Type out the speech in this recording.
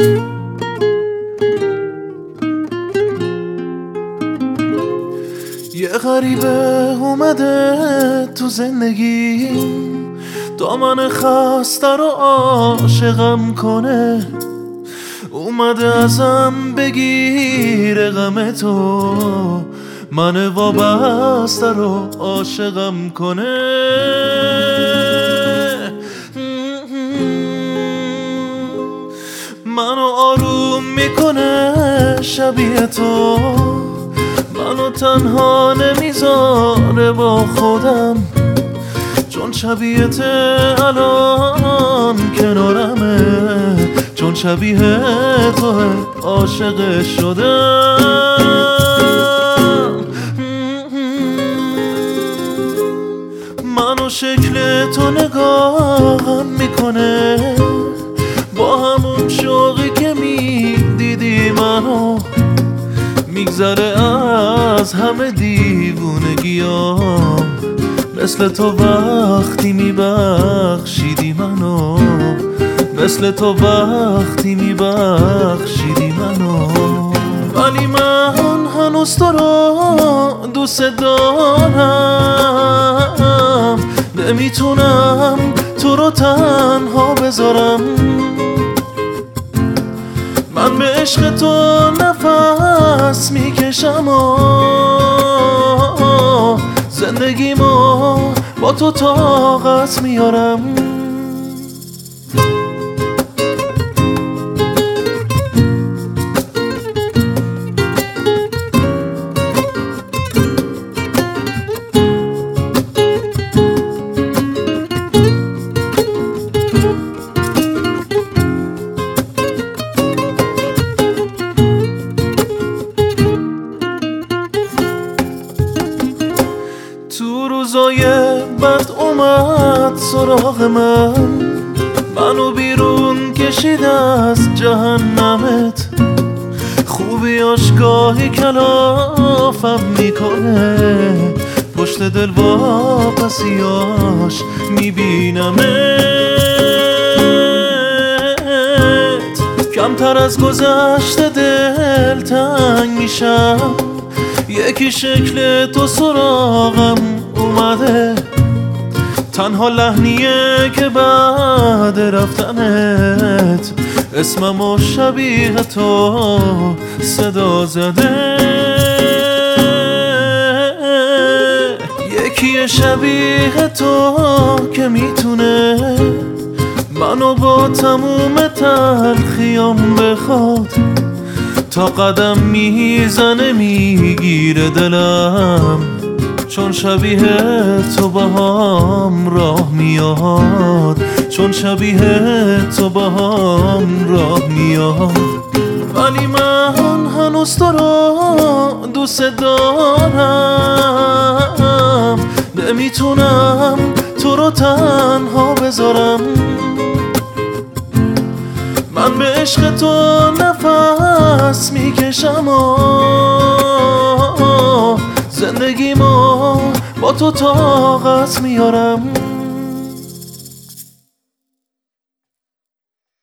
یه غریبه اومده تو زندگیم، دامن خسته رو عاشقم کنه. اومده ازم بگیره غم تو، من وابسته رو عاشقم کنه. منو آروم میکنه شبیه تو، منو تنها نمیذاره با خودم، چون شبیهت الان کنارمه، چون شبیه تو عاشق شدم. منو شکل تو نگاهم میکنه، با همون شوقی که میدیدی منو، میگذره از همه دیوونگیام. مثل تو وقتی میبخشیدی منو، مثل تو وقتی میبخشیدی منو. ولی من هنوز تو رو دوست دارم، نمیتونم تو رو تنها بذارم. من به عشق تو نفس میکشم و زندگیمو با تو طاقت میارم. تو روزای بد اومد سراغ من، منو بیرون کشید از جهنمت. خوبیاش گاهی کلافم میکنه، پشت دل واپسیاش میبینمت. کمتر از گذشته دلتنگ میشم، یکی شکل تو سراغم اومده. تنها لحنیه که بعد رفتنت اسممو شبیه تو صدا زده. یکی شبیه تو که میتونه منو با تموم تلخیام بخواد، تا قدم میزنه میگیره دلم، چون شبیه تو باهام راه میاد، چون شبیه تو باهام راه میاد. ولی من هنوز تو رو دوست دارم، نمیتونم تو رو تنها بذارم. من به عشق تو نفس میکشم و زندگیمو با تو طاقت میارم.